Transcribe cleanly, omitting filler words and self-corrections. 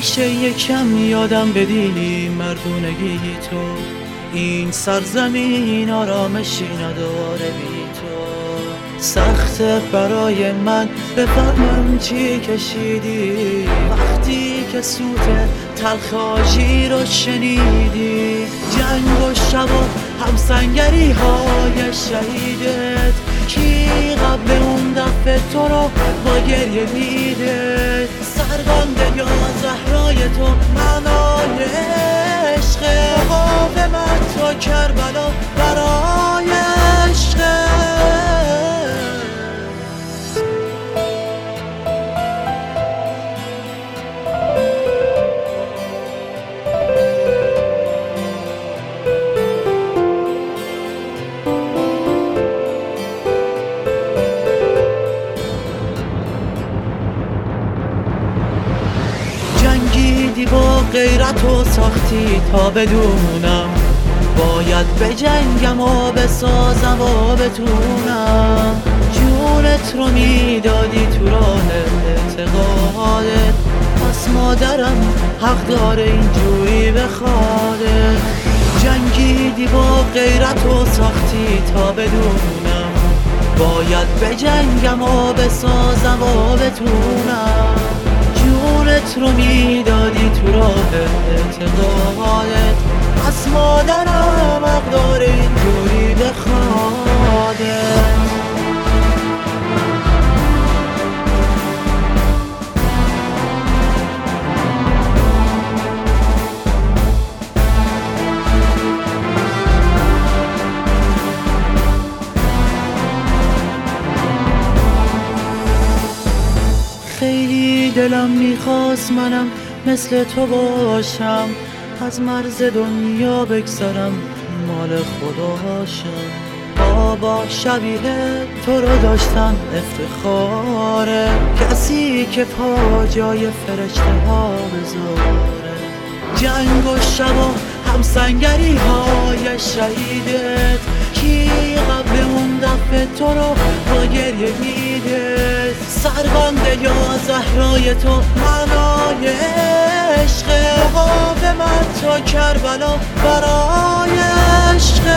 میشه یکم یادم بدی مردونگی تو، این سرزمین آرامشی نداره بی تو. سخته برای من بفهمم چی کشیدی وقتی که سوت تلخ آژیر رو شنیدی. جنگ و شب و همسنگری های شهیدت، کی قبل اون دفعه تو رو با گریه دیده؟ سربنده یا زهرای تو معنای عشقه، مقاومت تو کربلا برای عشقه. جنگیدی با غیرت و سختی تا بدونم باید بجنگم و بسازم و بتونم. جونت رو میدادی تو راه اعتقادت، پس مادرم حق داره اینجوری بخواده. جنگیدی با غیرت و سختی تا بدونم باید بجنگم و بسازم و بتونم. جونت رو میدادی تو راه اعتقادت، پس مادرم حق داره اینجوری بخوادت. خیلی دلم میخواست منم مثل تو باشم، از مرز دنیا بگذرم مال خداشم. بابا شبیه تو رو داشتن افتخاره، کسی که پا جای فرشته ها بذاره. جنگ و شب و همسنگری های شهیدت، کی قبل اون دفعه تو رو با گریه دیده؟ سربنده یا زهرای تو معنای عشقه، مقاومت تو کربلا برای عشقه.